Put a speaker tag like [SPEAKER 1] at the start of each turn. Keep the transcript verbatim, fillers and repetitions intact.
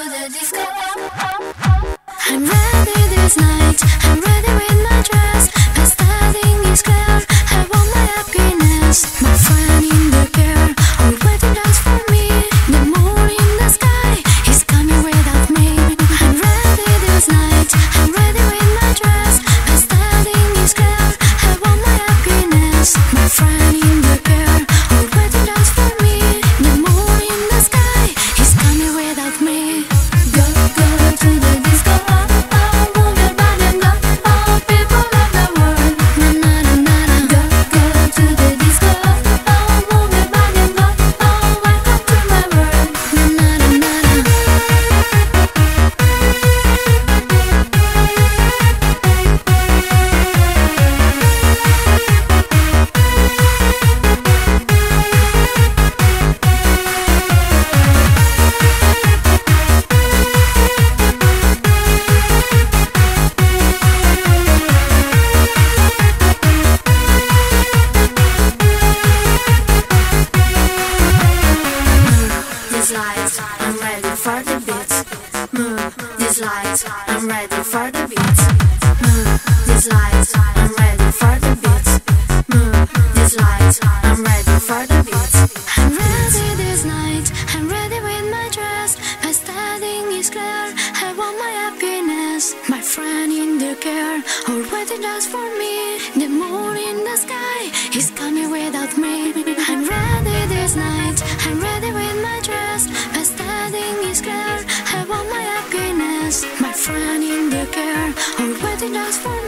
[SPEAKER 1] the disco. I'm ready this night, I'm ready with my dress. My styling is clear, I want my happiness. My friend in the car, already dance for me. The moon in the sky is coming without me. I'm ready this night, I'm ready with my dress. My styling is clear, I want my happiness. My friend in the car, already dance for me. The moon in the sky is coming without me. Go, go to the disco, oh, oh, move your body and go, oh, people of the world. Na na na na na. Go, go to the disco, oh, oh, move your body and go, oh, welcome to my world. Na na na na na. These lights, I'm ready for the beats. Move these lights, I'm ready for the beats. Move these lights, I'm ready for the beats. Move these lights, I'm ready for the beats. I'm ready this night, I'm ready with my dress. My styling is clear, I want my happiness. My friend in the car, already does for me. The moon in the sky is coming without me. I'm ready this night, I'm ready with my dress. My styling is clear, I want my happiness. My friend in the car, already does for me.